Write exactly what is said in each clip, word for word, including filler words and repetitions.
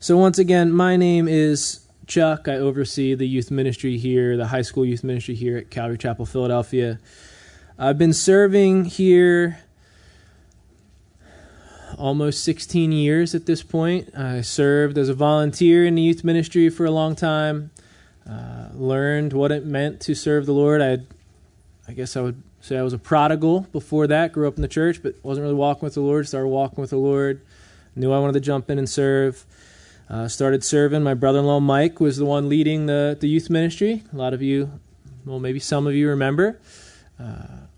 So once again, my name is Chuck. I oversee the youth ministry here, the high school youth ministry here at Calvary Chapel, Philadelphia. I've been serving here almost sixteen years at this point. I served as a volunteer in the youth ministry for a long time, uh, learned what it meant to serve the Lord. I I guess I would say I was a prodigal before that, grew up in the church, but wasn't really walking with the Lord, started walking with the Lord, knew I wanted to jump in and serve. Uh, started serving. My brother-in-law Mike was the one leading the, the youth ministry. A lot of you, well, maybe some of you remember. Uh,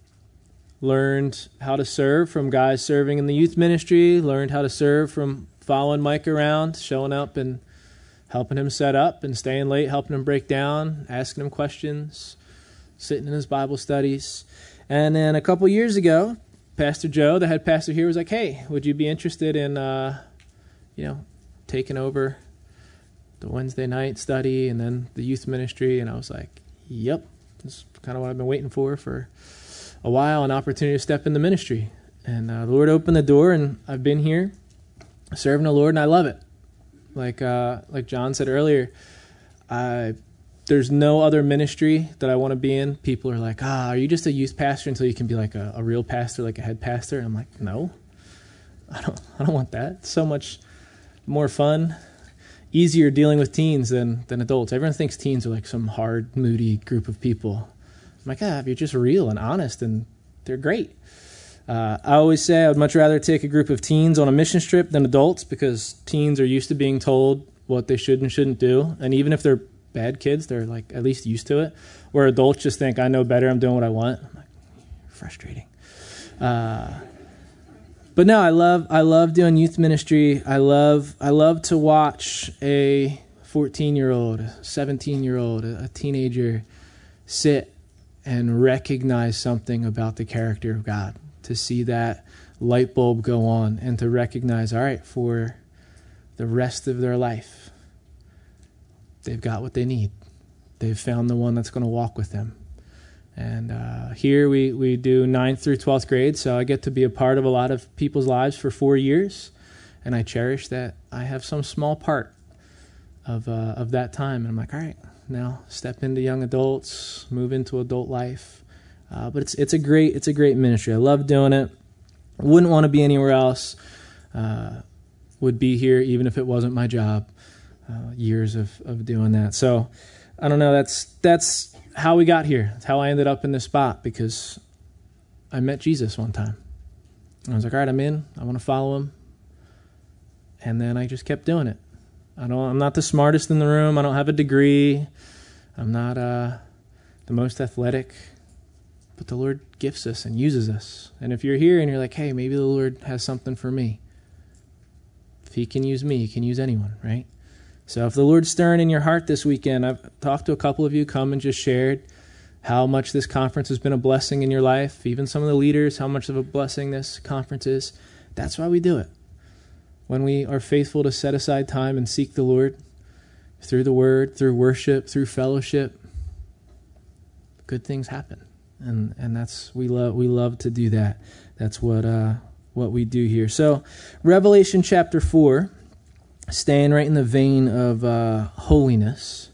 learned how to serve from guys serving in the youth ministry. Learned how to serve from following Mike around, showing up and helping him set up and staying late, helping him break down, asking him questions, sitting in his Bible studies. And then a couple years ago, Pastor Joe, the head pastor here, was like, "Hey, would you be interested in, uh, you know, taking over the Wednesday night study and then the youth ministry?" And I was like, yep, that's kind of what I've been waiting for for a while, an opportunity to step in the ministry. And uh, the Lord opened the door, and I've been here serving the Lord, and I love it. Like uh, like John said earlier, I there's no other ministry that I want to be in. People are like, ah, are you just a youth pastor until you can be like a, a real pastor, like a head pastor? And I'm like, no, I don't I don't want that. It's so much more fun, easier dealing with teens than than adults. Everyone thinks teens are like some hard, moody group of people. I'm like, ah, you're just real and honest, and they're great. Uh, I always say I would much rather take a group of teens on a mission trip than adults, because teens are used to being told what they should and shouldn't do, and even if they're bad kids, they're like at least used to it. Where adults just think, I know better, I'm doing what I want. I'm like, frustrating. Uh, But no, I love I love doing youth ministry. I love I love to watch a fourteen-year-old, a seventeen-year-old, a teenager sit and recognize something about the character of God, to see that light bulb go on, and to recognize, all right, for the rest of their life, they've got what they need. They've found the one that's going to walk with them. And uh, here we, we do ninth through twelfth grade, so I get to be a part of a lot of people's lives for four years, and I cherish that I have some small part of uh, of that time. And I'm like, all right, now step into young adults, move into adult life. Uh, but it's it's a great it's a great ministry. I love doing it. Wouldn't want to be anywhere else. Uh, would be here even if it wasn't my job. Uh, years of, of doing that. So I don't know. That's that's. how we got here. It's how I ended up in this spot, because I met Jesus one time. And I was like, all right, I'm in. I want to follow him. And then I just kept doing it. I don't, I'm not the smartest in the room. I don't have a degree. I'm not uh, the most athletic. But the Lord gifts us and uses us. And if you're here and you're like, hey, maybe the Lord has something for me. If he can use me, he can use anyone, right? So if the Lord's stirring in your heart this weekend, I've talked to a couple of you, come and just shared how much this conference has been a blessing in your life. Even some of the leaders, how much of a blessing this conference is. That's why we do it. When we are faithful to set aside time and seek the Lord through the word, through worship, through fellowship, good things happen. And and that's we love we love to do that. That's what uh, what we do here. So Revelation chapter four. Staying right in the vein of uh, holiness.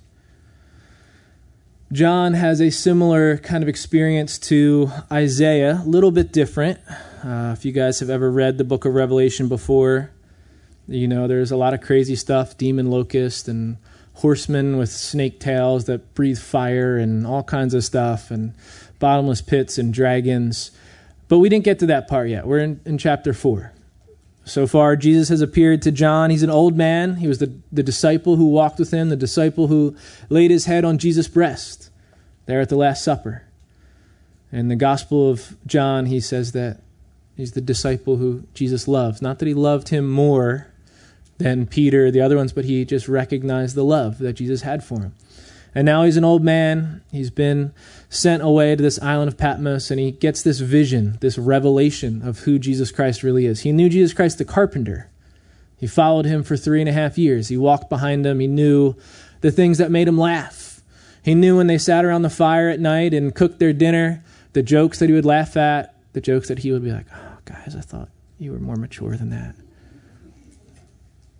John has a similar kind of experience to Isaiah, a little bit different. Uh, if you guys have ever read the book of Revelation before, you know there's a lot of crazy stuff, demon locust and horsemen with snake tails that breathe fire and all kinds of stuff, and bottomless pits and dragons. But we didn't get to that part yet. We're in, in chapter four. So far, Jesus has appeared to John. He's an old man. He was the, the disciple who walked with him, the disciple who laid his head on Jesus' breast there at the Last Supper. In the Gospel of John, he says that he's the disciple who Jesus loves. Not that he loved him more than Peter or the other ones, but he just recognized the love that Jesus had for him. And now he's an old man. He's been sent away to this island of Patmos, and he gets this vision, this revelation of who Jesus Christ really is. He knew Jesus Christ the carpenter. He followed him for three and a half years. He walked behind him. He knew the things that made him laugh. He knew when they sat around the fire at night and cooked their dinner, the jokes that he would laugh at, the jokes that he would be like, oh, guys, I thought you were more mature than that.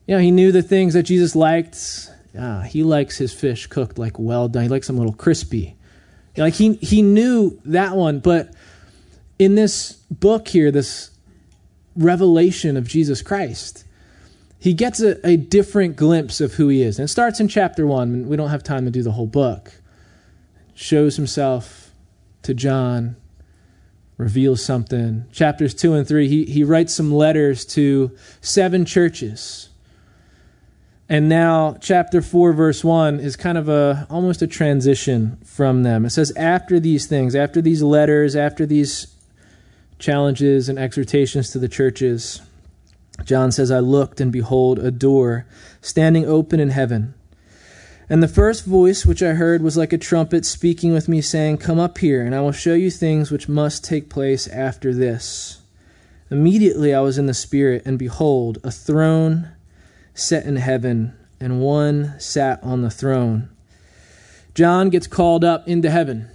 You know, he knew the things that Jesus liked. Ah, he likes his fish cooked like well done. He likes them a little crispy. You know, like he he knew that one, but in this book here, this revelation of Jesus Christ, he gets a, a different glimpse of who he is. And it starts in chapter one. We don't have time to do the whole book. Shows himself to John, reveals something. Chapters two and three, he, he writes some letters to seven churches. And now chapter four, verse one is kind of a almost a transition from them. It says, after these things, after these letters, after these challenges and exhortations to the churches, John says, I looked, and behold, a door standing open in heaven. And the first voice which I heard was like a trumpet speaking with me, saying, come up here, and I will show you things which must take place after this. Immediately I was in the Spirit, and behold, a throne set in heaven, and one sat on the throne. John gets called up into heaven.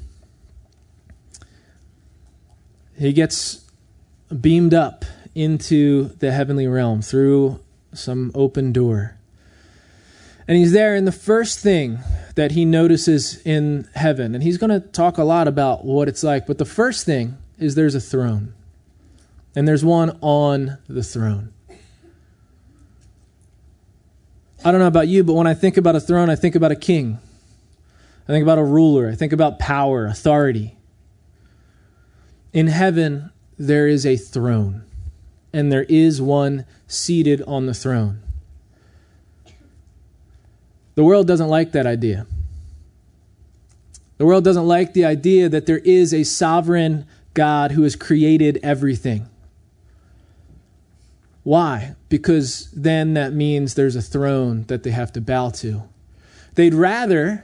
He gets beamed up into the heavenly realm through some open door. And he's there, and the first thing that he notices in heaven, and he's going to talk a lot about what it's like, but the first thing is there's a throne. And there's one on the throne. I don't know about you, but when I think about a throne, I think about a king. I think about a ruler. I think about power, authority. In heaven, there is a throne, and there is one seated on the throne. The world doesn't like that idea. The world doesn't like the idea that there is a sovereign God who has created everything. Why? Because then that means there's a throne that they have to bow to. They'd rather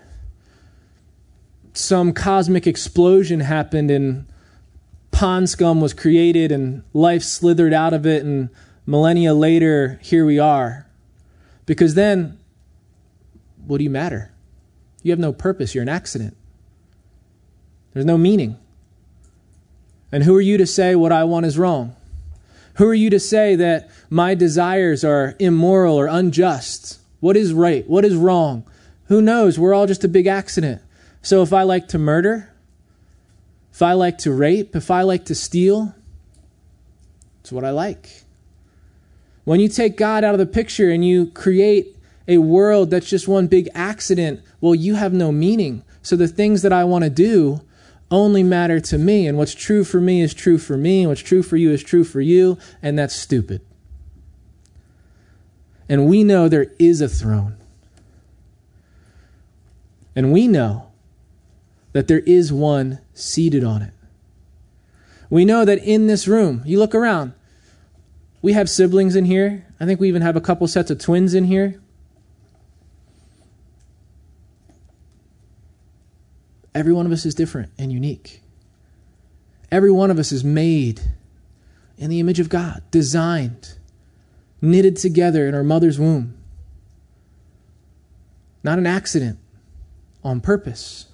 some cosmic explosion happened and pond scum was created and life slithered out of it, and millennia later, here we are. Because then, what do you matter? You have no purpose. You're an accident. There's no meaning. And who are you to say what I want is wrong? Who are you to say that my desires are immoral or unjust? What is right? What is wrong? Who knows? We're all just a big accident. So if I like to murder, if I like to rape, if I like to steal, it's what I like. When you take God out of the picture and you create a world that's just one big accident, well, you have no meaning. So the things that I want to do only matter to me, and what's true for me is true for me, and what's true for you is true for you, and that's stupid. And we know there is a throne. And we know that there is one seated on it. We know that in this room, you look around, we have siblings in here. I think we even have a couple sets of twins in here. Every one of us is different and unique. Every one of us is made in the image of God, designed, knitted together in our mother's womb. Not an accident, on purpose.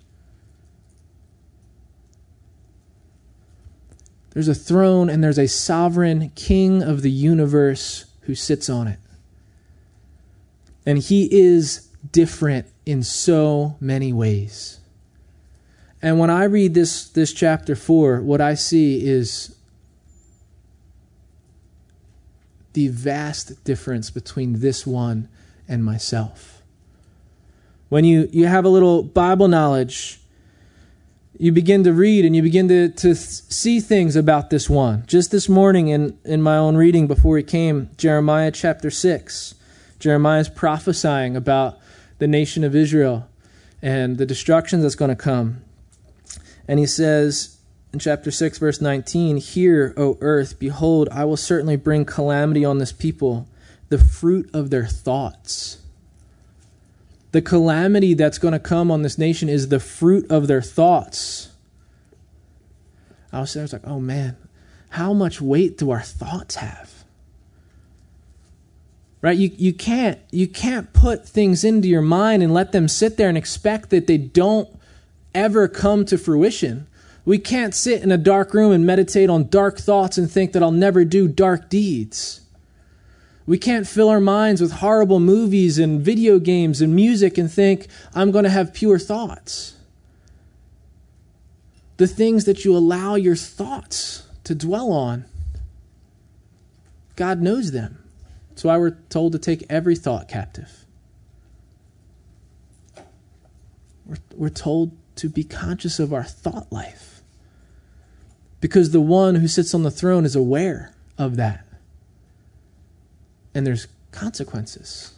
There's a throne and there's a sovereign king of the universe who sits on it. And he is different in so many ways. And when I read this, this chapter four, what I see is the vast difference between this one and myself. When you, you have a little Bible knowledge, you begin to read and you begin to, to see things about this one. Just this morning in, in my own reading before we came, Jeremiah chapter six. Jeremiah is prophesying about the nation of Israel and the destruction that's going to come. And he says in chapter six, verse nineteen, hear, O earth, behold, I will certainly bring calamity on this people, the fruit of their thoughts. The calamity that's going to come on this nation is the fruit of their thoughts. I was, I was like, oh man, how much weight do our thoughts have? Right? You, you can't, you can't put things into your mind and let them sit there and expect that they don't ever come to fruition. We can't sit in a dark room and meditate on dark thoughts and think that I'll never do dark deeds. We can't fill our minds with horrible movies and video games and music and think, I'm going to have pure thoughts. The things that you allow your thoughts to dwell on, God knows them. That's why we're told to take every thought captive. We're, we're told to be conscious of our thought life, because the one who sits on the throne is aware of that. And there's consequences.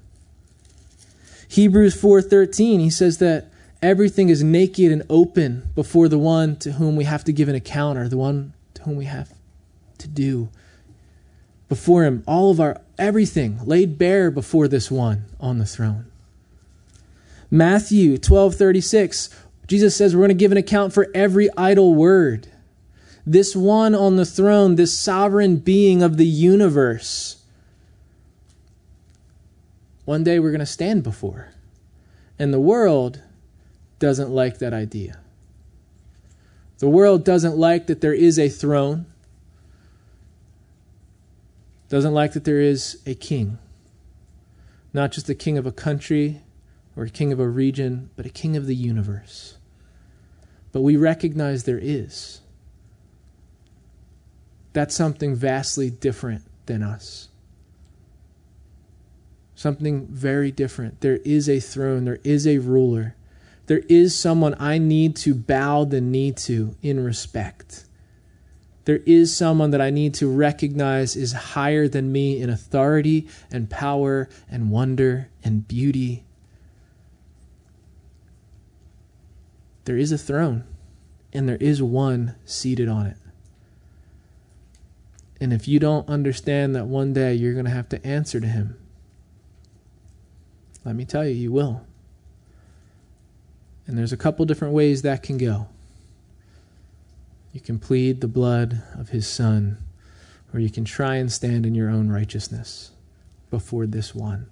Hebrews four thirteen, he says that everything is naked and open before the one to whom we have to give an account, or the one to whom we have to do. Before him, all of our, everything laid bare before this one on the throne. Matthew twelve thirty-six, Jesus says we're going to give an account for every idle word. This one on the throne, this sovereign being of the universe, one day we're going to stand before. And the world doesn't like that idea. The world doesn't like that there is a throne. Doesn't like that there is a king. Not just a king of a country or a king of a region, but a king of the universe. But we recognize there is. That's something vastly different than us. Something very different. There is a throne. There is a ruler. There is someone I need to bow the knee to in respect. There is someone that I need to recognize is higher than me in authority and power and wonder and beauty. There is a throne, and there is one seated on it. And if you don't understand that one day you're going to have to answer to him, let me tell you, you will. And there's a couple different ways that can go. You can plead the blood of his son, or you can try and stand in your own righteousness before this one.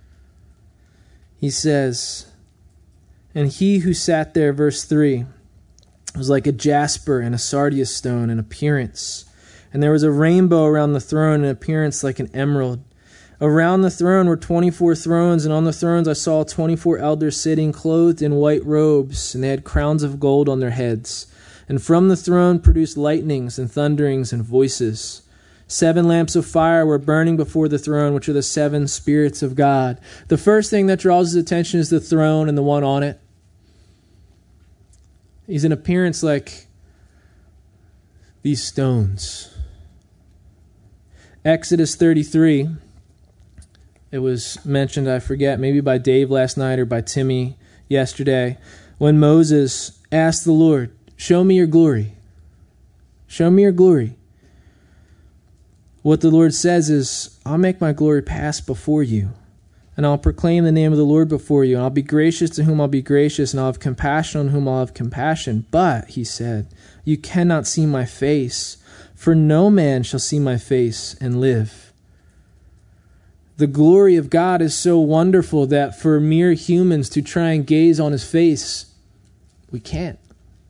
He says, and he who sat there, verse three, was like a jasper and a sardius stone in appearance. And there was a rainbow around the throne in appearance like an emerald. Around the throne were twenty-four thrones, and on the thrones I saw twenty-four elders sitting, clothed in white robes, and they had crowns of gold on their heads. And from the throne produced lightnings and thunderings and voices. Seven lamps of fire were burning before the throne, which are the seven spirits of God. The first thing that draws his attention is the throne and the one on it. He's in appearance like these stones. Exodus thirty-three. It was mentioned, I forget, maybe by Dave last night or by Timmy yesterday, when Moses asked the Lord, show me your glory. Show me your glory. What the Lord says is, I'll make my glory pass before you, and I'll proclaim the name of the Lord before you, and I'll be gracious to whom I'll be gracious, and I'll have compassion on whom I'll have compassion. But, he said, you cannot see my face, for no man shall see my face and live. The glory of God is so wonderful that for mere humans to try and gaze on his face, we can't.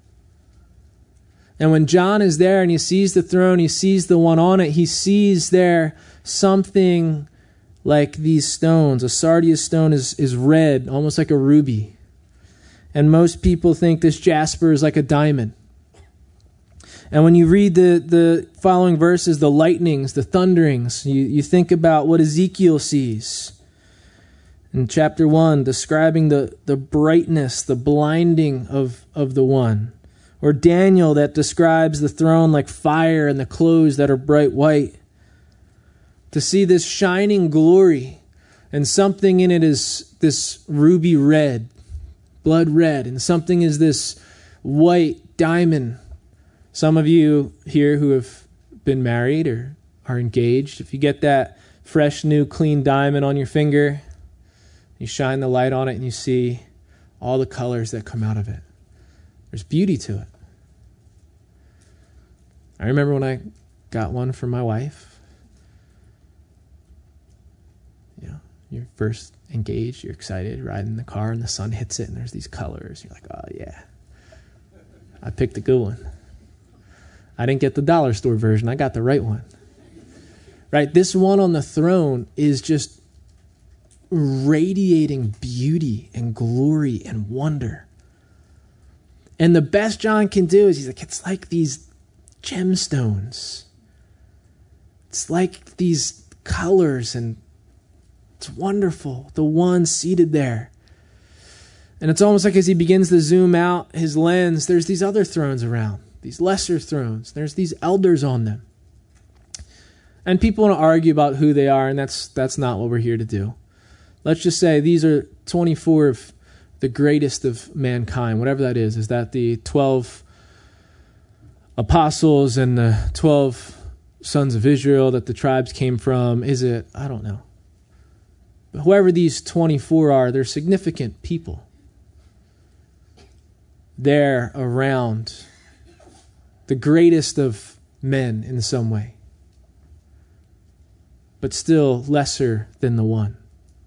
And when John is there and he sees the throne, he sees the one on it, he sees there something like these stones. A sardius stone is, is red, almost like a ruby. And most people think this jasper is like a diamond. And when you read the, the following verses, the lightnings, the thunderings, you, you think about what Ezekiel sees. In chapter one, describing the, the brightness, the blinding of, of the one. Or Daniel that describes the throne like fire and the clothes that are bright white. To see this shining glory, and something in it is this ruby red, blood red, and something is this white diamond. Some of you here who have been married or are engaged, if you get that fresh, new, clean diamond on your finger, you shine the light on it and you see all the colors that come out of it. There's beauty to it. I remember when I got one for my wife. You know, you're first engaged, you're excited, riding in the car and the sun hits it and there's these colors. You're like, oh yeah, I picked a good one. I didn't get the dollar store version. I got the right one. right? This one on the throne is just radiating beauty and glory and wonder. And the best John can do is he's like, it's like these gemstones. It's like these colors, and it's wonderful. The one seated there. And it's almost like as he begins to zoom out his lens, there's these other thrones around, these lesser thrones. There's these elders on them. And people want to argue about who they are, and that's that's not what we're here to do. Let's just say these are twenty-four of the greatest of mankind, whatever that is. Is that the twelve apostles and the twelve sons of Israel that the tribes came from? Is it? I don't know. But whoever these twenty-four are, they're significant people. They're around the greatest of men in some way, but still lesser than the one.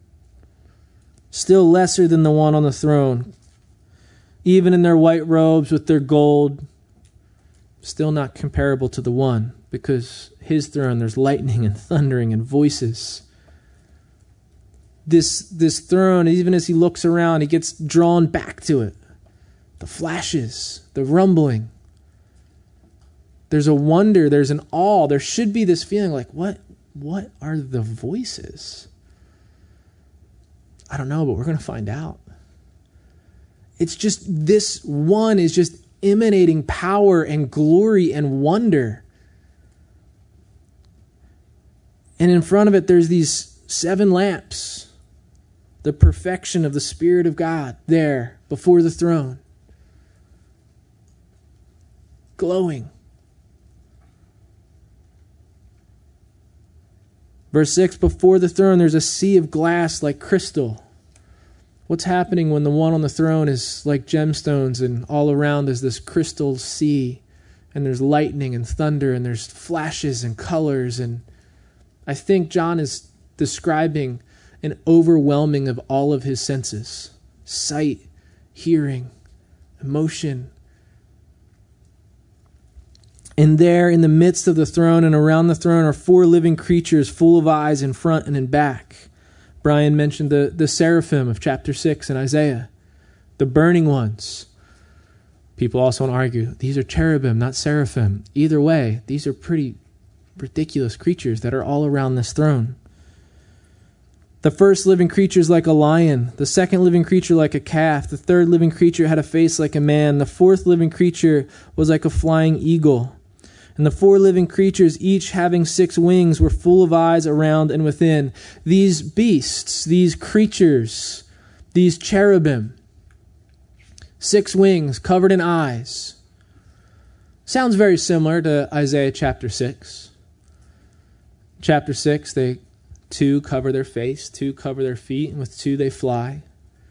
Still lesser than the one on the throne. Even in their white robes with their gold, still not comparable to the one, because his throne, there's lightning and thundering and voices. This, this throne, even as he looks around, he gets drawn back to it. The flashes, the rumbling. There's a wonder, there's an awe. There should be this feeling like, what, what are the voices? I don't know, but we're going to find out. It's just, this one is just emanating power and glory and wonder. And in front of it, there's these seven lamps. The perfection of the Spirit of God there before the throne. Glowing. Verse six, before the throne there's a sea of glass like crystal. What's happening when the one on the throne is like gemstones and all around is this crystal sea, and there's lightning and thunder and there's flashes and colors, and I think John is describing an overwhelming of all of his senses. Sight, hearing, emotion. And there in the midst of the throne and around the throne are four living creatures full of eyes in front and in back. Brian mentioned the, the seraphim of chapter six in Isaiah. The burning ones. People also want to argue, these are cherubim, not seraphim. Either way, these are pretty ridiculous creatures that are all around this throne. The first living creature is like a lion. The second living creature like a calf. The third living creature had a face like a man. The fourth living creature was like a flying eagle. And the four living creatures, each having six wings, were full of eyes around and within. These beasts, these creatures, these cherubim, six wings covered in eyes. Sounds very similar to Isaiah chapter six. Chapter six, they two cover their face, two cover their feet, and with two they fly.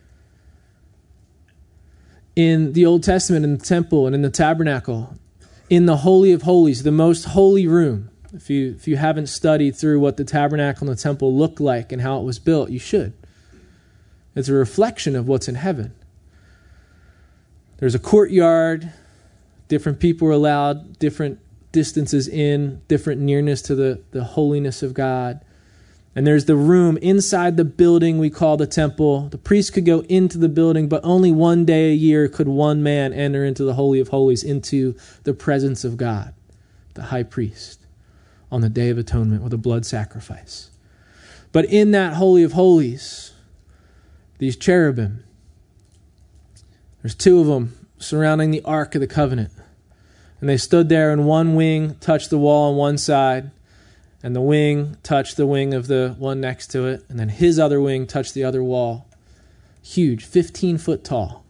In the Old Testament, in the temple and in the tabernacle, in the Holy of Holies, the most holy room. If you if you haven't studied through what the tabernacle and the temple looked like and how it was built, you should. It's a reflection of what's in heaven. There's a courtyard. Different people are allowed different distances in, different nearness to the, the holiness of God. And there's the room inside the building we call the temple. The priest could go into the building, but only one day a year could one man enter into the Holy of Holies, into the presence of God, the high priest, on the Day of Atonement with a blood sacrifice. But in that Holy of Holies, these cherubim, there's two of them surrounding the Ark of the Covenant. And they stood there, and one wing touched the wall on one side, and the wing touched the wing of the one next to it. And then his other wing touched the other wall. Huge, fifteen foot tall.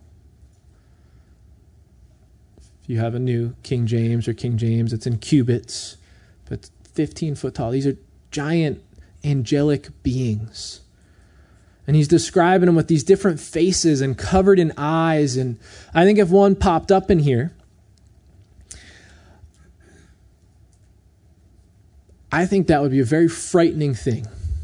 If you have a new King James or King James, it's in cubits. But fifteen foot tall. These are giant angelic beings. And he's describing them with these different faces and covered in eyes. And I think if one popped up in here, I think that would be a very frightening thing.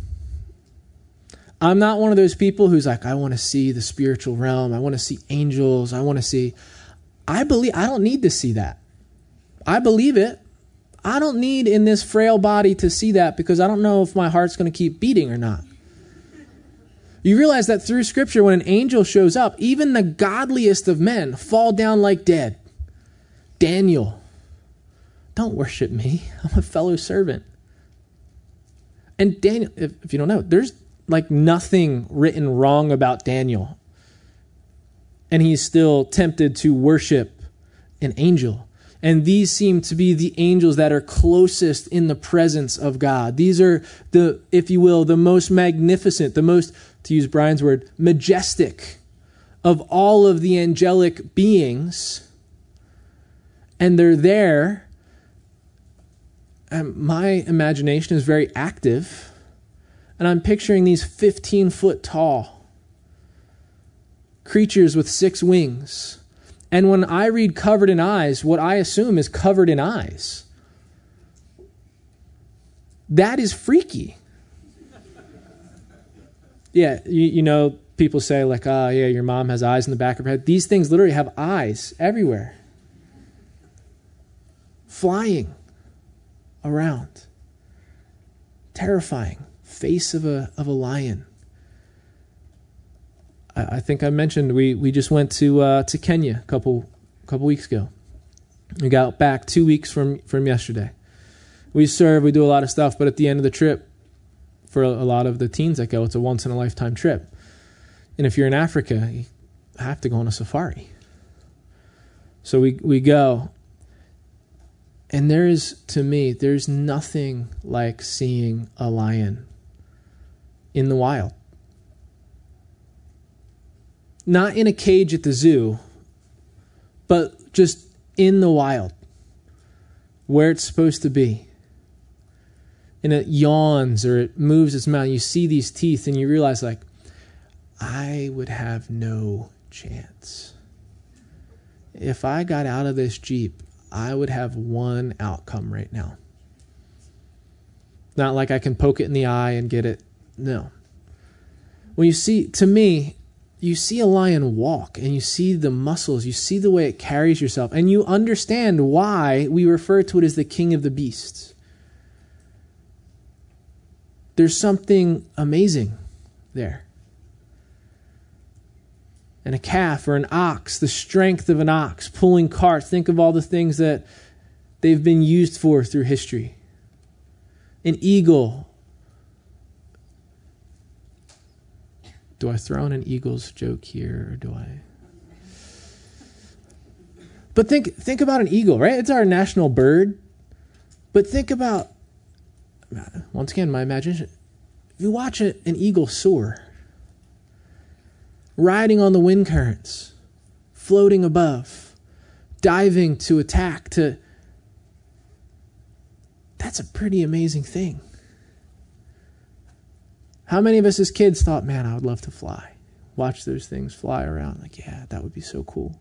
I'm not one of those people who's like, I want to see the spiritual realm. I want to see angels. I want to see... I believe I don't need to see that. I believe it. I don't need in this frail body to see that because I don't know if my heart's going to keep beating or not. You realize that through Scripture, when an angel shows up, even the godliest of men fall down like dead. Daniel, don't worship me. I'm a fellow servant. And Daniel, if, if you don't know, there's like nothing written wrong about Daniel. And he's still tempted to worship an angel. And these seem to be the angels that are closest in the presence of God. These are the, if you will, the most magnificent, the most, to use Brian's word, majestic of all of the angelic beings. And they're there. And my imagination is very active. And I'm picturing these fifteen foot tall creatures with six wings. And when I read covered in eyes, what I assume is covered in eyes. That is freaky. Yeah, you, you know, people say like, oh, yeah, your mom has eyes in the back of her head. These things literally have eyes everywhere. Flying around. Terrifying. Face of a of a lion. I think I mentioned we, we just went to uh, to Kenya a couple couple weeks ago. We got back two weeks from, from yesterday. We serve, we do a lot of stuff, but at the end of the trip, for a, a lot of the teens that go, it's a once-in-a-lifetime trip. And if you're in Africa, you have to go on a safari. So we, we go. And there is, to me, there's nothing like seeing a lion in the wild. Not in a cage at the zoo, but just in the wild, where it's supposed to be. And it yawns or it moves its mouth. You see these teeth and you realize, like, I would have no chance. If I got out of this Jeep, I would have one outcome right now. Not like I can poke it in the eye and get it. No. When you see, to me, you see a lion walk and you see the muscles, you see the way it carries yourself, and you understand why we refer to it as the king of the beasts. There's something amazing there. And a calf or an ox, the strength of an ox, pulling carts. Think of all the things that they've been used for through history. An eagle. Do I throw in an Eagles joke here, or do I? But think think about an eagle, right? It's our national bird. But think about, once again, my imagination. If you watch a, an eagle soar, riding on the wind currents, floating above, diving to attack, to that's a pretty amazing thing. How many of us as kids thought, man, I would love to fly. Watch those things fly around. Like, yeah, that would be so cool.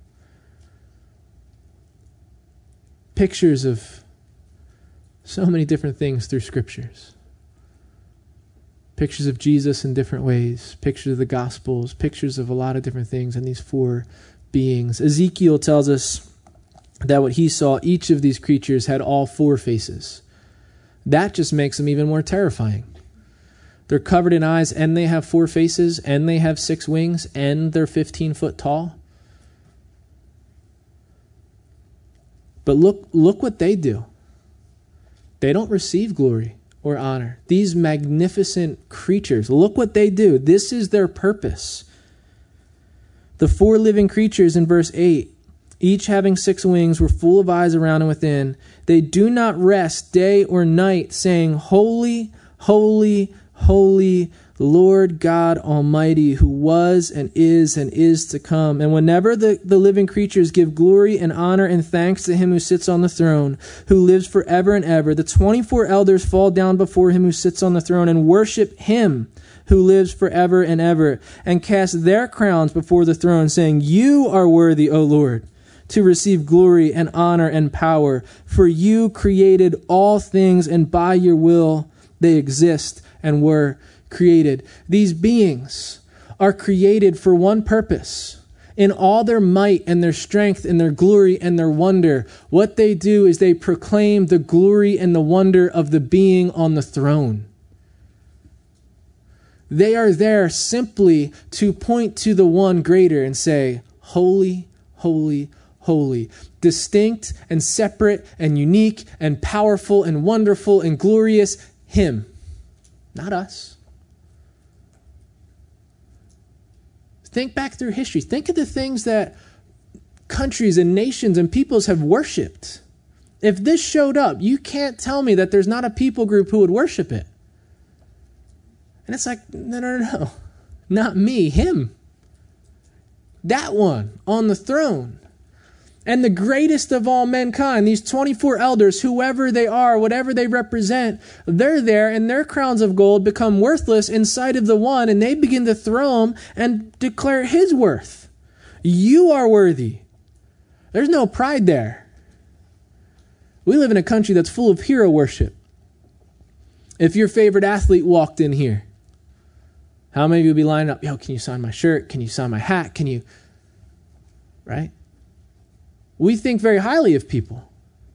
Pictures of so many different things through scriptures. Pictures of Jesus in different ways. Pictures of the Gospels. Pictures of a lot of different things in these four beings. Ezekiel tells us that what he saw, each of these creatures had all four faces. That just makes them even more terrifying. They're covered in eyes, and they have four faces, and they have six wings, and they're fifteen foot tall. But look, look what they do. They don't receive glory or honor. These magnificent creatures, look what they do. This is their purpose. The four living creatures in verse eight, each having six wings, were full of eyes around and within. They do not rest day or night, saying, Holy, holy, holy, Lord God Almighty, who was and is and is to come. And whenever the, the living creatures give glory and honor and thanks to him who sits on the throne, who lives forever and ever, the twenty-four elders fall down before him who sits on the throne and worship him who lives forever and ever, and cast their crowns before the throne, saying, You are worthy, O Lord, to receive glory and honor and power, for you created all things, and by your will they exist and were created. These beings are created for one purpose, In all their might and their strength and their glory and their wonder, what they do is they proclaim the glory and the wonder of the being on the throne. They are there simply to point to the one greater and say, holy, holy, holy, distinct and separate and unique and powerful and wonderful and glorious, him, not us. Think back through history. Think of the things that countries and nations and peoples have worshipped. If this showed up, you can't tell me that there's not a people group who would worship it. And it's like, no, no, no, no. Not me, him. That one on the throne. And the greatest of all mankind, these twenty-four elders, whoever they are, whatever they represent, they're there and their crowns of gold become worthless in sight of the one, and they begin to throw them and declare his worth. You are worthy. There's no pride there. We live in a country that's full of hero worship. If your favorite athlete walked in here, how many of you would be lining up? Yo, can you sign my shirt? Can you sign my hat? Can you? Right? We think very highly of people.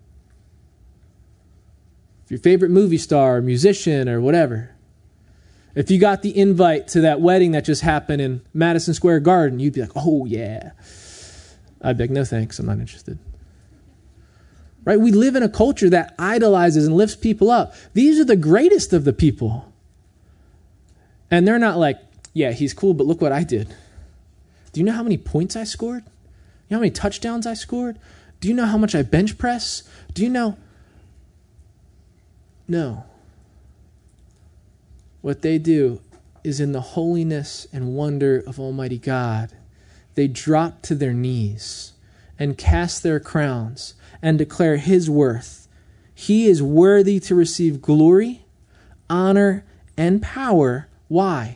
If your favorite movie star or musician or whatever, if you got the invite to that wedding that just happened in Madison Square Garden, you'd be like, oh yeah. I'd be like, no thanks, I'm not interested. Right? We live in a culture that idolizes and lifts people up. These are the greatest of the people. And they're not like, yeah, he's cool, but look what I did. Do you know how many points I scored? You know how many touchdowns I scored? Do you know how much I bench press? Do you know? No. What they do is in the holiness and wonder of Almighty God, they drop to their knees and cast their crowns and declare his worth. He is worthy to receive glory, honor, and power. Why?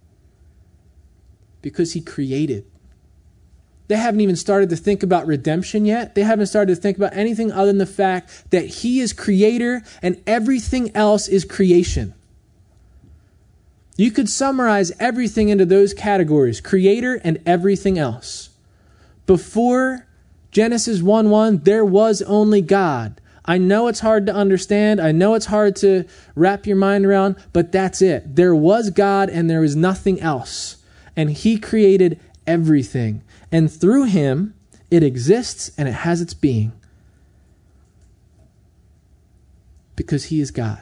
Because he created. They haven't even started to think about redemption yet. They haven't started to think about anything other than the fact that he is creator and everything else is creation. You could summarize everything into those categories, creator and everything else. Before Genesis one one, there was only God. I know it's hard to understand. I know it's hard to wrap your mind around, but that's it. There was God and there was nothing else. And he created everything. And through him, it exists and it has its being. Because he is God.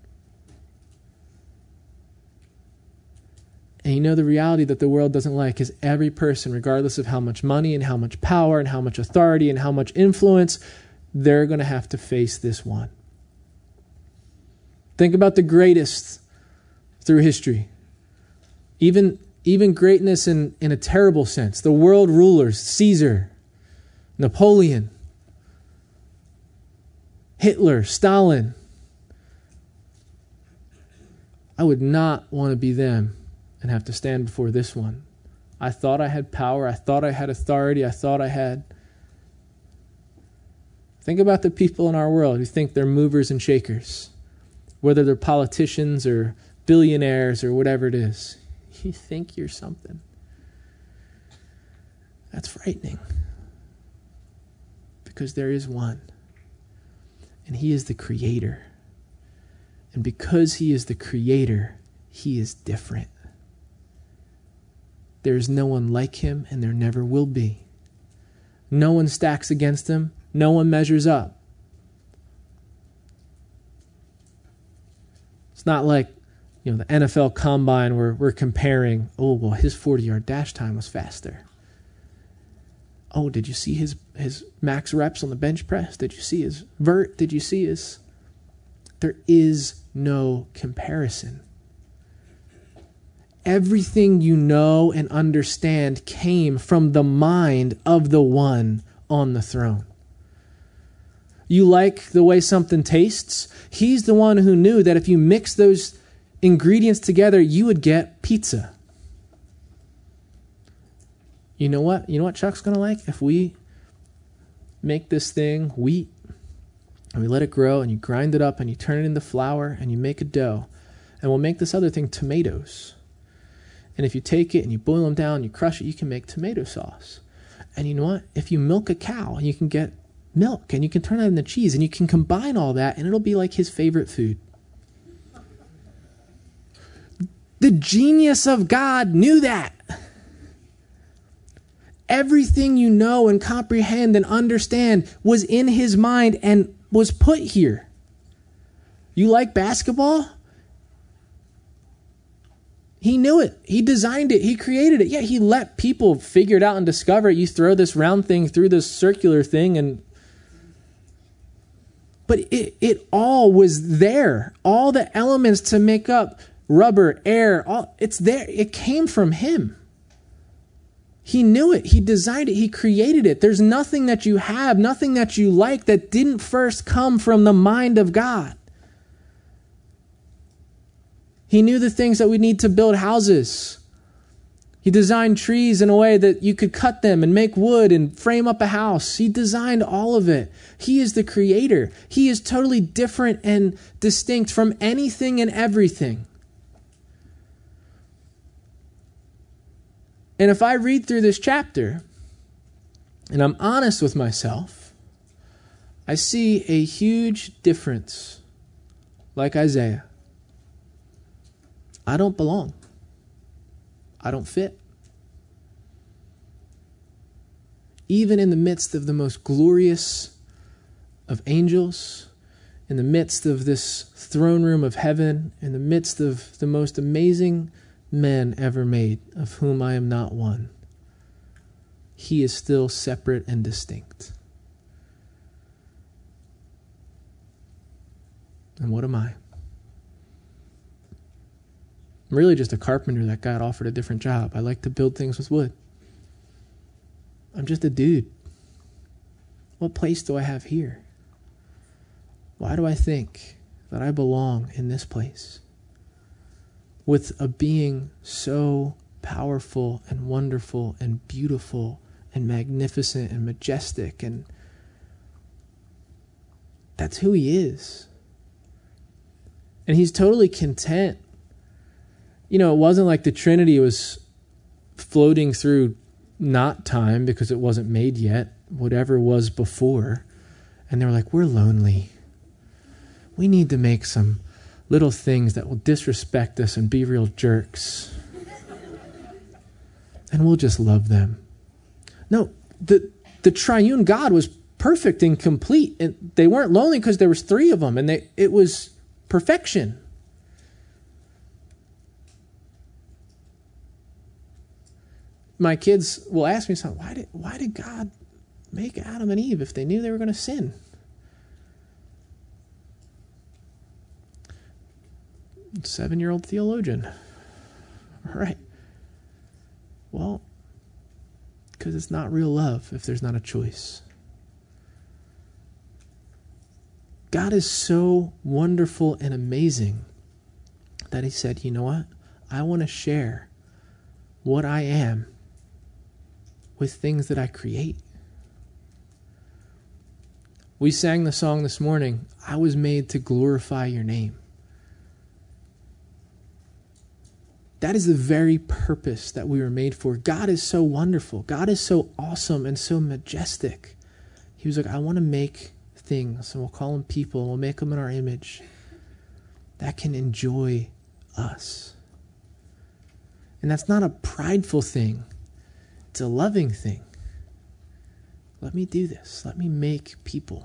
And you know the reality that the world doesn't like is every person, regardless of how much money and how much power and how much authority and how much influence, they're going to have to face this one. Think about the greatest through history. Even Even greatness in, in a terrible sense. The world rulers, Caesar, Napoleon, Hitler, Stalin. I would not want to be them and have to stand before this one. I thought I had power. I thought I had authority. I thought I had... Think about the people in our world who think they're movers and shakers, whether they're politicians or billionaires or whatever it is. You think you're something. That's frightening. Because there is one. And he is the creator. And because he is the creator, he is different. There is no one like him, and there never will be. No one stacks against him. No one measures up. It's not like, you know, the N F L Combine where we're comparing, oh, well, his forty-yard dash time was faster. Oh, did you see his, his max reps on the bench press? Did you see his vert? Did you see his... There is no comparison. Everything you know and understand came from the mind of the one on the throne. You like the way something tastes? He's the one who knew that if you mix those ingredients together, you would get pizza. You know what? You know what Chuck's going to like? If we make this thing wheat and we let it grow and you grind it up and you turn it into flour and you make a dough, and we'll make this other thing tomatoes. And if you take it and you boil them down, you crush it, you can make tomato sauce. And you know what? If you milk a cow, you can get milk and you can turn that into cheese and you can combine all that and it'll be like his favorite food. The genius of God knew that. Everything you know and comprehend and understand was in his mind and was put here. You like basketball? He knew it. He designed it. He created it. Yeah, he let people figure it out and discover it. You throw this round thing through this circular thing and but it, it all was there. All the elements to make up rubber, air, all it's there. It came from him. He knew it. He designed it. He created it. There's nothing that you have, nothing that you like that didn't first come from the mind of God. He knew the things that we need to build houses. He designed trees in a way that you could cut them and make wood and frame up a house. He designed all of it. He is the creator. He is totally different and distinct from anything and everything. And if I read through this chapter and I'm honest with myself, I see a huge difference, like Isaiah. I don't belong. I don't fit. Even in the midst of the most glorious of angels, in the midst of this throne room of heaven, in the midst of the most amazing men ever made, of whom I am not one, he is still separate and distinct. And what am I? I'm really just a carpenter that got offered a different job. I like to build things with wood. I'm just a dude. What place do I have here? Why do I think that I belong in this place with a being so powerful and wonderful and beautiful and magnificent and majestic? And that's who he is. And he's totally content. You know, it wasn't like the Trinity was floating through not time because it wasn't made yet, whatever was before. And they were like, we're lonely. We need to make some little things that will disrespect us and be real jerks. And we'll just love them. No, the, the triune God was perfect and complete. And they weren't lonely because there was three of them. And they, it was perfection. My kids will ask me something, why did, why did God make Adam and Eve if they knew they were going to sin? Seven-year-old theologian. All right. Well, because it's not real love if there's not a choice. God is so wonderful and amazing that he said, you know what? I want to share what I am with things that I create. We sang the song this morning, I was made to glorify your name. That is the very purpose that we were made for. God is so wonderful. God is so awesome and so majestic. He was like, I want to make things, and we'll call them people, and we'll make them in our image that can enjoy us. And that's not a prideful thing. It's a loving thing. Let me do this. Let me make people.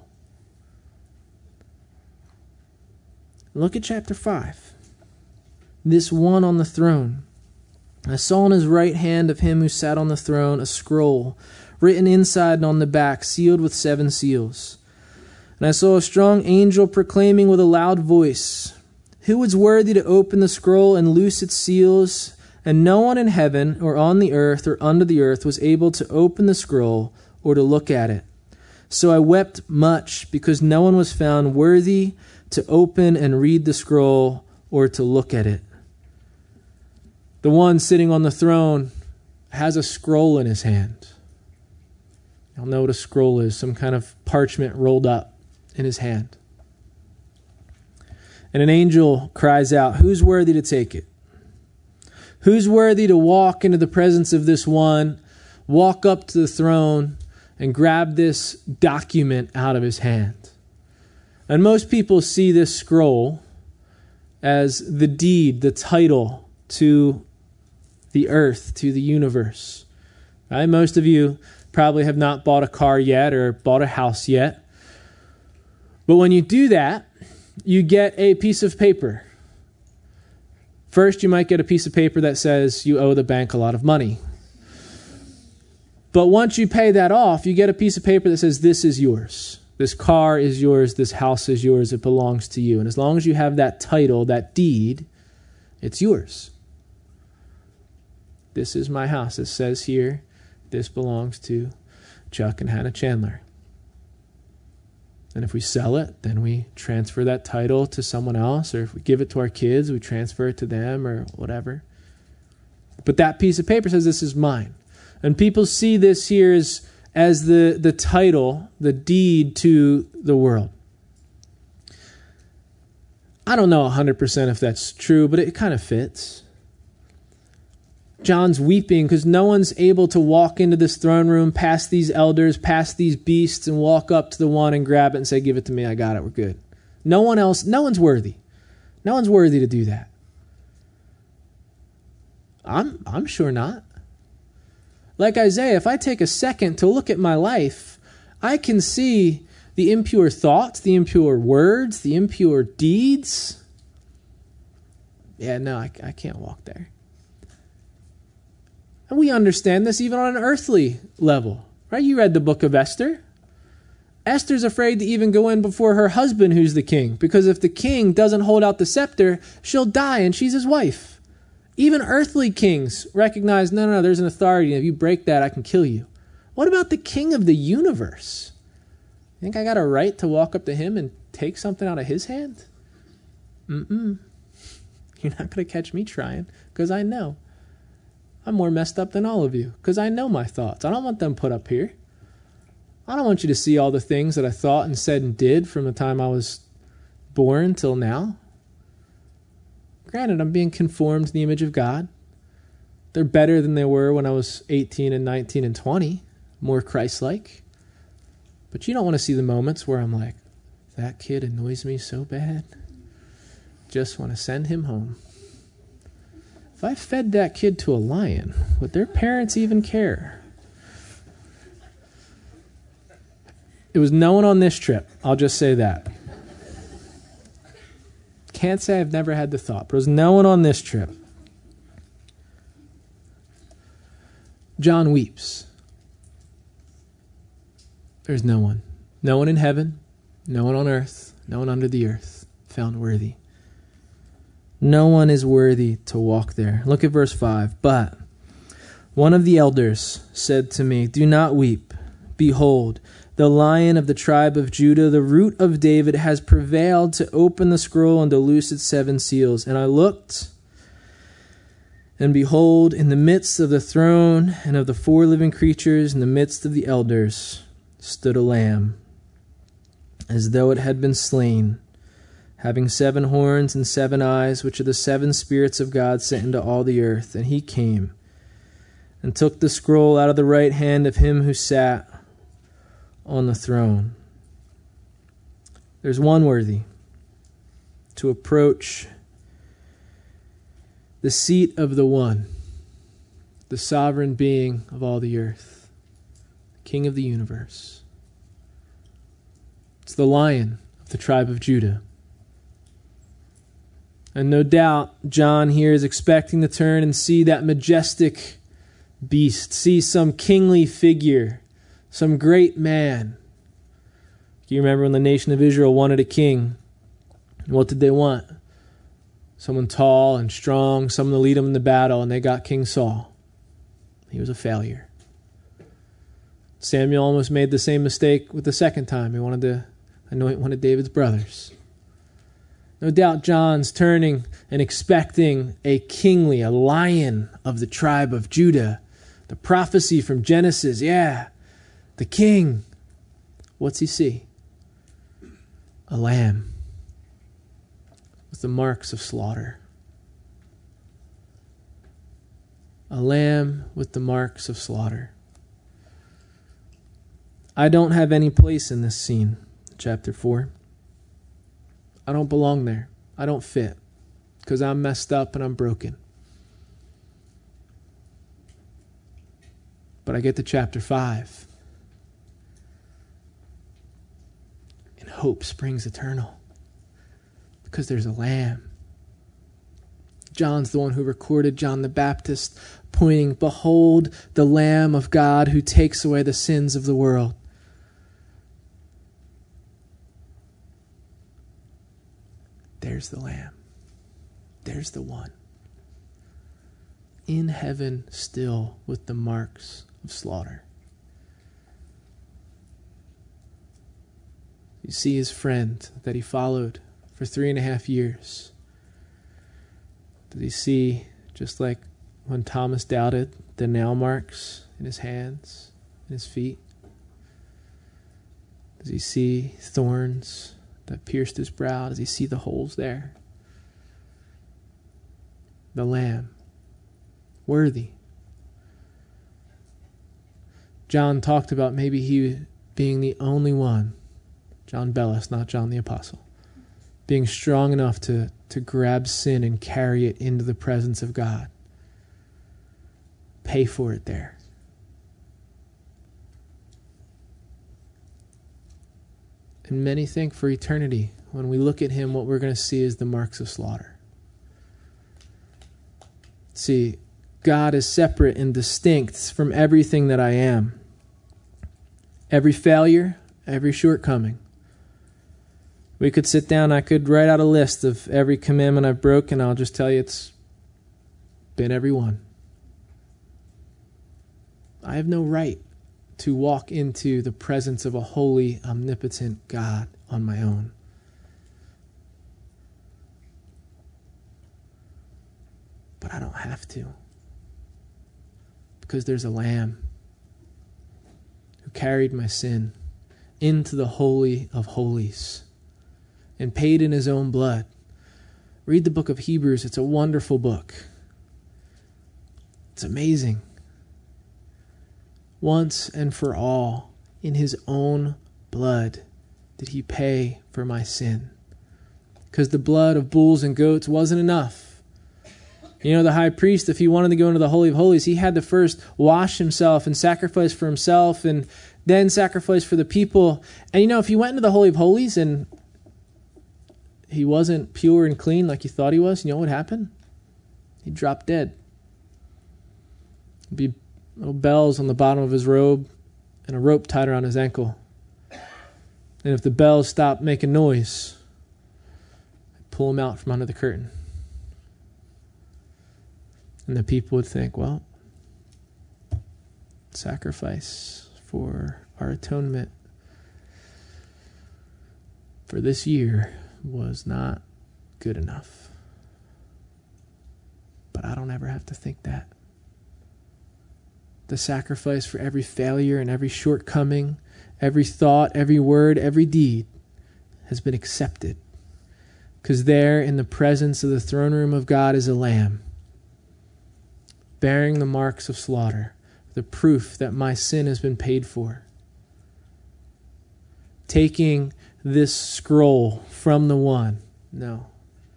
Look at chapter five. This one on the throne. I saw in his right hand of him who sat on the throne a scroll, written inside and on the back, sealed with seven seals. And I saw a strong angel proclaiming with a loud voice, who is worthy to open the scroll and loose its seals? And no one in heaven or on the earth or under the earth was able to open the scroll or to look at it. So I wept much because no one was found worthy to open and read the scroll or to look at it. The one sitting on the throne has a scroll in his hand. You'll know what a scroll is, some kind of parchment rolled up in his hand. And an angel cries out, who's worthy to take it? Who's worthy to walk into the presence of this one, walk up to the throne, and grab this document out of his hand? And most people see this scroll as the deed, the title to the earth, to the universe. Right? Most of you probably have not bought a car yet or bought a house yet. But when you do that, you get a piece of paper. First, you might get a piece of paper that says you owe the bank a lot of money. But once you pay that off, you get a piece of paper that says this is yours. This car is yours. This house is yours. It belongs to you. And as long as you have that title, that deed, it's yours. This is my house. It says here, this belongs to Chuck and Hannah Chandler. And if we sell it, then we transfer that title to someone else. Or if we give it to our kids, we transfer it to them or whatever. But that piece of paper says this is mine. And people see this here as, as the, the title, the deed to the world. I don't know one hundred percent if that's true, but it kind of fits. John's weeping because no one's able to walk into this throne room, past these elders, past these beasts, and walk up to the one and grab it and say, give it to me, I got it, we're good. No one else, no one's worthy. No one's worthy to do that. I'm, I'm sure not. Like Isaiah, if I take a second to look at my life, I can see the impure thoughts, the impure words, the impure deeds. Yeah, no, I, I can't walk there. And we understand this even on an earthly level, right? You read the book of Esther. Esther's afraid to even go in before her husband, who's the king, because if the king doesn't hold out the scepter, she'll die and she's his wife. Even earthly kings recognize, no, no, no, there's an authority. If you break that, I can kill you. What about the king of the universe? You think I got a right to walk up to him and take something out of his hand? Mm-mm. You're not going to catch me trying, because I know. I'm more messed up than all of you because I know my thoughts. I don't want them put up here. I don't want you to see all the things that I thought and said and did from the time I was born till now. Granted, I'm being conformed to the image of God. They're better than they were when I was eighteen and nineteen and twenty, more Christ-like. But you don't want to see the moments where I'm like, that kid annoys me so bad. Just want to send him home. If I fed that kid to a lion, would their parents even care? It was no one on this trip. I'll just say that. Can't say I've never had the thought, but it was no one on this trip. John weeps. There's no one. No one in heaven, no one on earth, no one under the earth found worthy. No one is worthy to walk there. Look at verse five. But one of the elders said to me, do not weep. Behold, the Lion of the tribe of Judah, the Root of David, has prevailed to open the scroll and to loose its seven seals. And I looked, and behold, in the midst of the throne and of the four living creatures, in the midst of the elders, stood a lamb, as though it had been slain, having seven horns and seven eyes, which are the seven spirits of God sent into all the earth. And he came and took the scroll out of the right hand of him who sat on the throne. There's one worthy to approach the seat of the one, the sovereign being of all the earth, the King of the universe. It's the Lion of the tribe of Judah. And no doubt, John here is expecting to turn and see that majestic beast, see some kingly figure, some great man. Do you remember when the nation of Israel wanted a king? What did they want? Someone tall and strong, someone to lead them in the battle, and they got King Saul. He was a failure. Samuel almost made the same mistake with the second time. He wanted to anoint one of David's brothers. No doubt John's turning and expecting a kingly, a lion of the tribe of Judah. The prophecy from Genesis, yeah, the king. What's he see? A lamb with the marks of slaughter. a lamb with the marks of slaughter. I don't have any place in this scene, chapter four. I don't belong there. I don't fit because I'm messed up and I'm broken. But I get to chapter five. And hope springs eternal because there's a lamb. John's the one who recorded John the Baptist pointing, "Behold the Lamb of God who takes away the sins of the world." There's the Lamb. There's the one. In heaven still with the marks of slaughter. You see his friend that he followed for three and a half years. Does he see, just like when Thomas doubted, the nail marks in his hands and his feet? Does he see thorns that pierced his brow? Does he see the holes there? The Lamb, worthy. John talked about maybe he being the only one, John Bellis, not John the Apostle, being strong enough to, to grab sin and carry it into the presence of God. Pay for it there. And many think for eternity, when we look at him, what we're going to see is the marks of slaughter. See, God is separate and distinct from everything that I am. Every failure, every shortcoming. We could sit down, I could write out a list of every commandment I've broken. I'll just tell you it's been every one. I have no right to walk into the presence of a holy, omnipotent God on my own. But I don't have to. Because there's a Lamb who carried my sin into the Holy of Holies and paid in his own blood. Read the book of Hebrews. It's a wonderful book. It's amazing. Once and for all, in his own blood, did he pay for my sin. Because the blood of bulls and goats wasn't enough. You know, the high priest, if he wanted to go into the Holy of Holies, he had to first wash himself and sacrifice for himself and then sacrifice for the people. And you know, if he went into the Holy of Holies and he wasn't pure and clean like he thought he was, you know what happened? He'd drop dead. There'd be little bells on the bottom of his robe and a rope tied around his ankle. And if the bells stopped making noise, I'd pull him out from under the curtain. And the people would think, well, sacrifice for our atonement for this year was not good enough. But I don't ever have to think that. The sacrifice for every failure and every shortcoming, every thought, every word, every deed has been accepted. Because there in the presence of the throne room of God is a Lamb, bearing the marks of slaughter, the proof that my sin has been paid for. Taking this scroll from the one. No.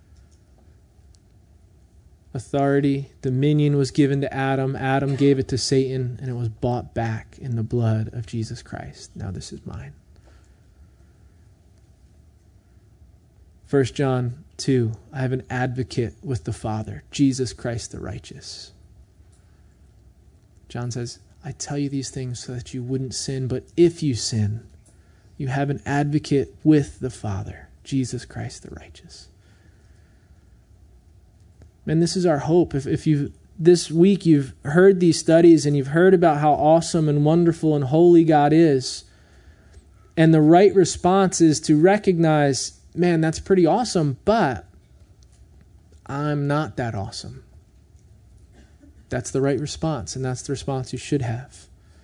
Authority, dominion was given to Adam. Adam gave it to Satan, and it was bought back in the blood of Jesus Christ. Now this is mine. First John two, I have an advocate with the Father, Jesus Christ the righteous. John says, I tell you these things so that you wouldn't sin, but if you sin, you have an advocate with the Father, Jesus Christ the righteous. And this is our hope. If, if you this week you've heard these studies and you've heard about how awesome and wonderful and holy God is, and the right response is to recognize, man, that's pretty awesome, but I'm not that awesome. That's the right response, and that's the response you should have.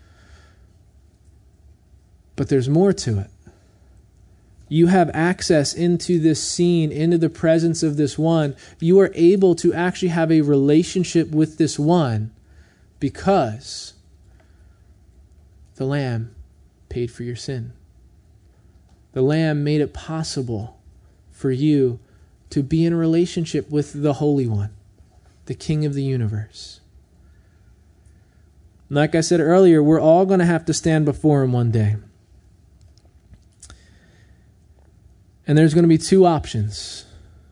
But there's more to it. You have access into this scene, into the presence of this one. You are able to actually have a relationship with this one because the Lamb paid for your sin. The Lamb made it possible for you to be in a relationship with the Holy One, the King of the universe. Like I said earlier, we're all going to have to stand before Him one day. And there's going to be two options.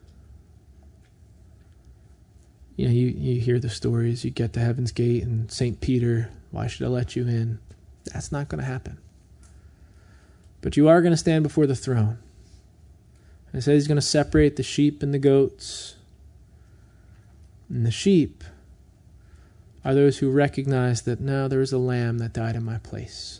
You know, you, you hear the stories, you get to Heaven's Gate and Saint Peter, why should I let you in? That's not going to happen. But you are going to stand before the throne. And it says He's going to separate the sheep and the goats. And the sheep are those who recognize that, no, there is a lamb that died in my place.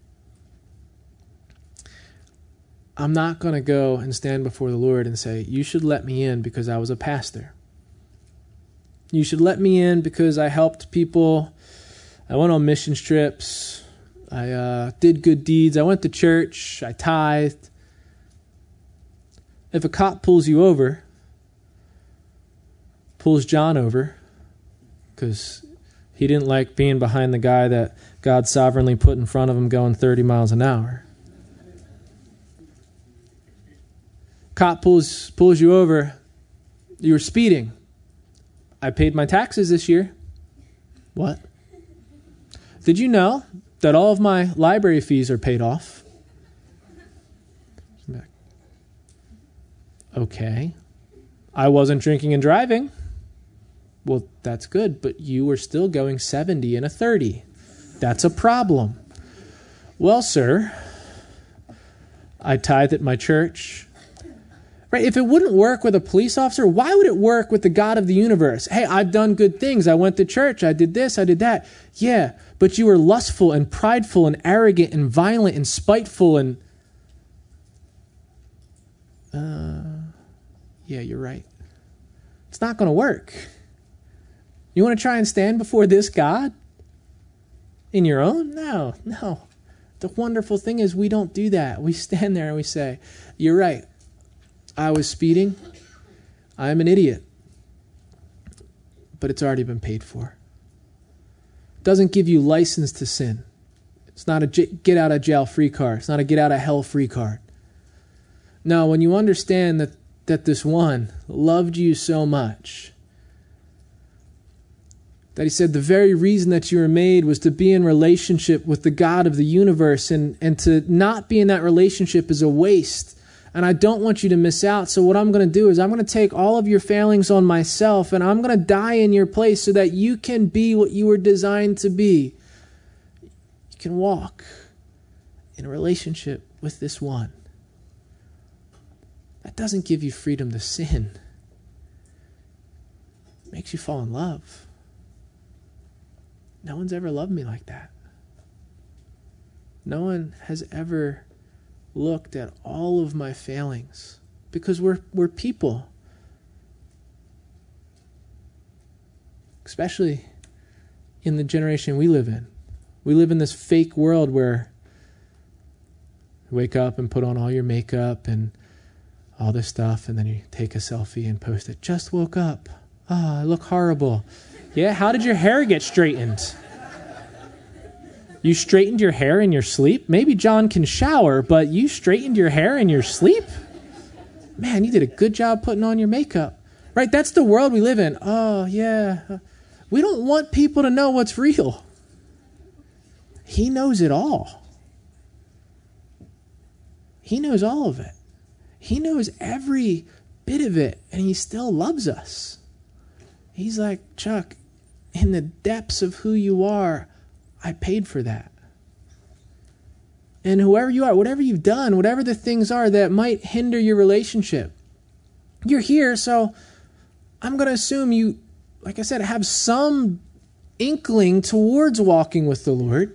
I'm not going to go and stand before the Lord and say, you should let me in because I was a pastor. You should let me in because I helped people. I went on mission trips. I uh, did good deeds. I went to church. I tithed. If a cop pulls you over, pulls John over, because he didn't like being behind the guy that God sovereignly put in front of him going thirty miles an hour. Cop pulls pulls you over. You were speeding. I paid my taxes this year. What? Did you know that all of my library fees are paid off? Okay. I wasn't drinking and driving. Well, that's good, but you were still going seventy and a thirty. That's a problem. Well, sir, I tithe at my church. Right? If it wouldn't work with a police officer, why would it work with the God of the universe? Hey, I've done good things. I went to church. I did this. I did that. Yeah, but you were lustful and prideful and arrogant and violent and spiteful and... Uh, yeah, you're right. It's not going to work. You want to try and stand before this God in your own? No, no. The wonderful thing is we don't do that. We stand there and we say, you're right. I was speeding. I'm an idiot. But it's already been paid for. It doesn't give you license to sin. It's not a get out of jail free card. It's not a get out of hell free card. No, when you understand that, that this one loved you so much, that He said the very reason that you were made was to be in relationship with the God of the universe, and, and to not be in that relationship is a waste. And I don't want you to miss out. So what I'm going to do is I'm going to take all of your failings on myself, and I'm going to die in your place so that you can be what you were designed to be. You can walk in a relationship with this one. That doesn't give you freedom to sin. It makes you fall in love. No one's ever loved me like that. No one has ever looked at all of my failings, because we're we're people. Especially in the generation we live in. We live in this fake world where you wake up and put on all your makeup and all this stuff, and then you take a selfie and post it. Just woke up. Ah, oh, I look horrible. Yeah, how did your hair get straightened? You straightened your hair in your sleep? Maybe John can shower, but you straightened your hair in your sleep? Man, you did a good job putting on your makeup. Right? That's the world we live in. Oh, yeah. We don't want people to know what's real. He knows it all. He knows all of it. He knows every bit of it, and He still loves us. He's like, Chuck, in the depths of who you are, I paid for that. And whoever you are, whatever you've done, whatever the things are that might hinder your relationship, you're here, so I'm going to assume you, like I said, have some inkling towards walking with the Lord.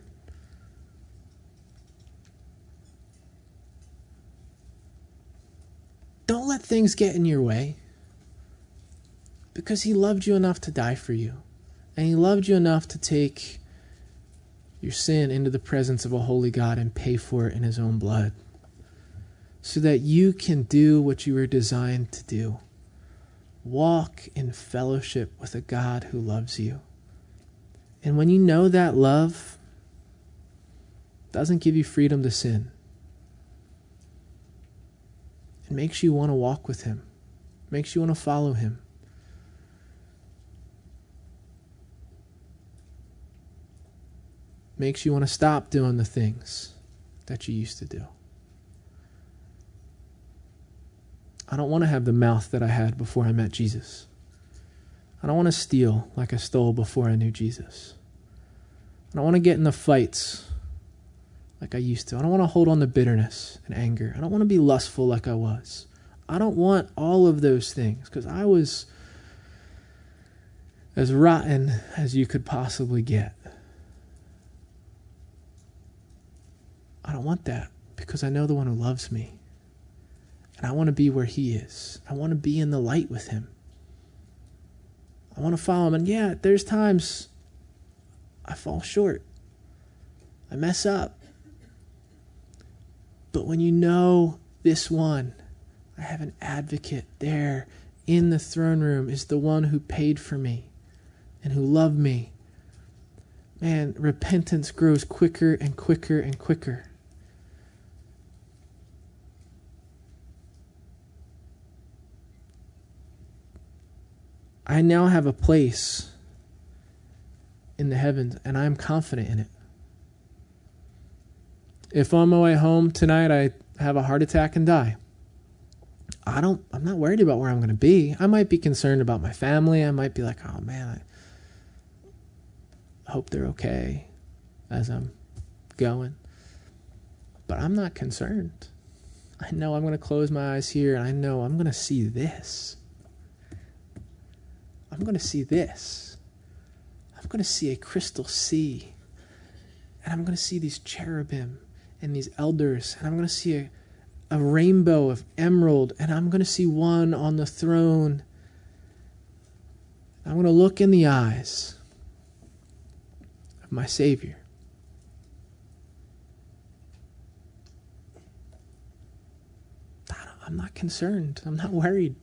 Don't let things get in your way, because He loved you enough to die for you. And He loved you enough to take your sin into the presence of a holy God and pay for it in His own blood, so that you can do what you were designed to do. Walk in fellowship with a God who loves you And when you know that love doesn't give you freedom to sin, it makes you want to walk with him, makes you want to follow him. Makes you want to stop doing the things that you used to do. I don't want to have the mouth that I had before I met Jesus. I don't want to steal like I stole before I knew Jesus. I don't want to get in the fights like I used to. I don't want to hold on to bitterness and anger. I don't want to be lustful like I was. I don't want all of those things because I was as rotten as you could possibly get. I don't want that because I know the one who loves me. And I want to be where he is. I want to be in the light with him. I want to follow him. And yeah, there's times I fall short. I mess up. But when you know this one, I have an advocate there in the throne room, is the one who paid for me and who loved me. Man, repentance grows quicker and quicker and quicker. I now have a place in the heavens, and I'm confident in it. If on my way home tonight I have a heart attack and die, I don't, I'm not worried about where I'm going to be. I might be concerned about my family. I might be like, oh man, I hope they're okay as I'm going. But I'm not concerned. I know I'm going to close my eyes here, and I know I'm going to see this. I'm going to see this. I'm going to see a crystal sea. And I'm going to see these cherubim and these elders. And I'm going to see a, a rainbow of emerald. And I'm going to see one on the throne. I'm going to look in the eyes of my Savior. I'm not concerned. I'm not worried.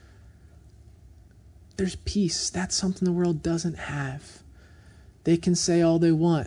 There's peace. That's something the world doesn't have. They can say all they want.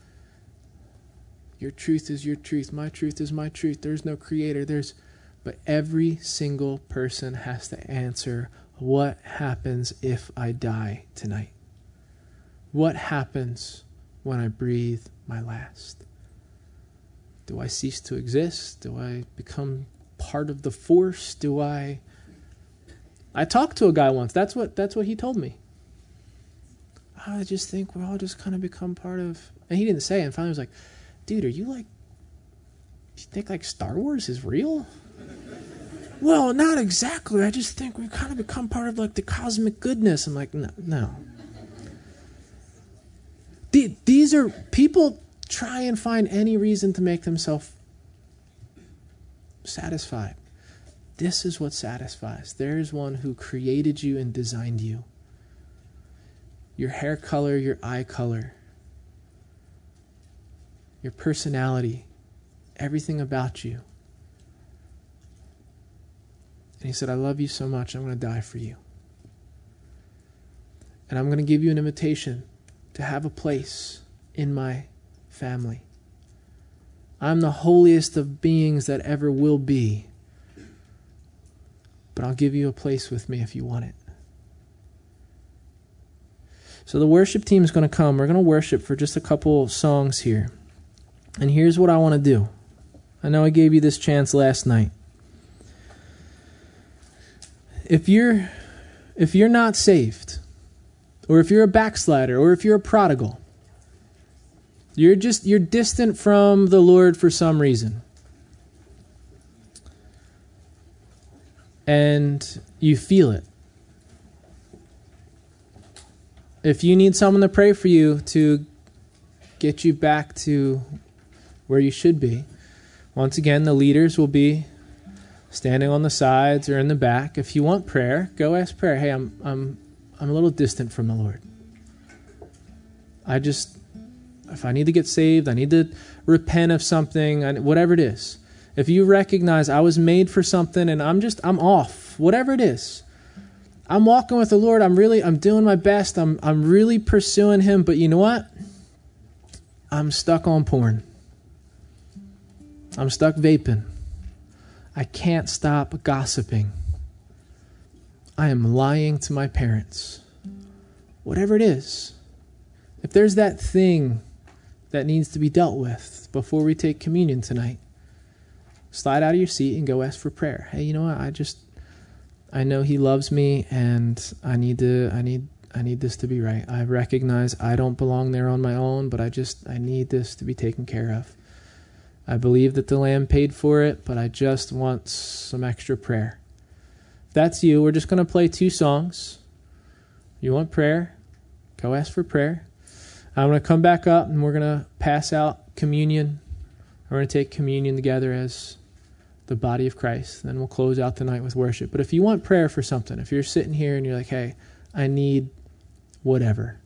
Your truth is your truth. My truth is my truth. There's no creator. There's, but every single person has to answer, what happens if I die tonight? What happens when I breathe my last? Do I cease to exist? Do I become part of the force? Do I... I talked to a guy once. That's what that's what he told me. I just think we're all just kind of become part of... And he didn't say it. And finally I was like, dude, are you like... You think like Star Wars is real? Well, not exactly. I just think we've kind of become part of like the cosmic goodness. I'm like, no. no. These are... People try and find any reason to make themselves satisfied. This is what satisfies. There is one who created you and designed you. Your hair color, your eye color, your personality, everything about you. And he said, I love you so much, I'm going to die for you. And I'm going to give you an invitation to have a place in my family. I'm the holiest of beings that ever will be. But I'll give you a place with me if you want it. So the worship team is going to come. We're going to worship for just a couple songs here. And here's what I want to do. I know I gave you this chance last night. If you're if you're not saved, or if you're a backslider, or if you're a prodigal, you're just you're distant from the Lord for some reason. And you feel it. If you need someone to pray for you to get you back to where you should be, once again, the leaders will be standing on the sides or in the back. If you want prayer, go ask prayer. Hey, I'm I'm I'm a little distant from the Lord. I just, if I need to get saved, I need to repent of something, whatever it is. If you recognize I was made for something and I'm just, I'm off, whatever it is, I'm walking with the Lord. I'm really, I'm doing my best. I'm, I'm really pursuing him. But you know what? I'm stuck on porn. I'm stuck vaping. I can't stop gossiping. I am lying to my parents. Whatever it is. If there's that thing that needs to be dealt with before we take communion tonight, slide out of your seat and go ask for prayer. Hey, you know what? I just, I know he loves me, and I need to, I need, I need this to be right. I recognize I don't belong there on my own, but I just, I need this to be taken care of. I believe that the Lamb paid for it, but I just want some extra prayer. If that's you, we're just going to play two songs. You want prayer? Go ask for prayer. I'm going to come back up and we're going to pass out communion. We're going to take communion together as the body of Christ. Then we'll close out the night with worship. But if you want prayer for something, if you're sitting here and you're like, hey, I need whatever,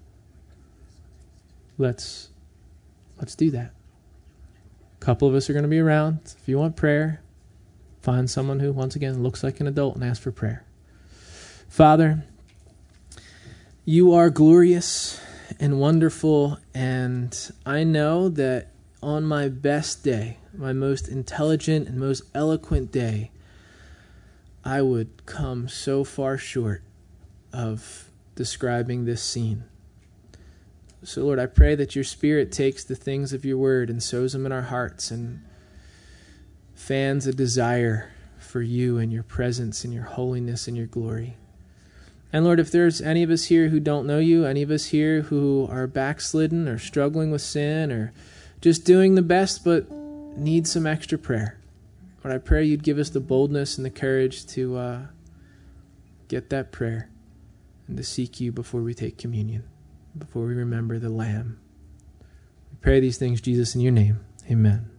let's let's do that. A couple of us are going to be around. If you want prayer, find someone who, once again, looks like an adult and ask for prayer. Father, you are glorious and wonderful, and I know that on my best day, my most intelligent and most eloquent day, I would come so far short of describing this scene. So, Lord, I pray that your Spirit takes the things of your word and sows them in our hearts and fans a desire for you and your presence and your holiness and your glory. And Lord, if there's any of us here who don't know you, any of us here who are backslidden or struggling with sin or just doing the best but need some extra prayer, Lord, I pray you'd give us the boldness and the courage to uh, get that prayer and to seek you before we take communion, before we remember the Lamb. We pray these things, Jesus, in your name. Amen.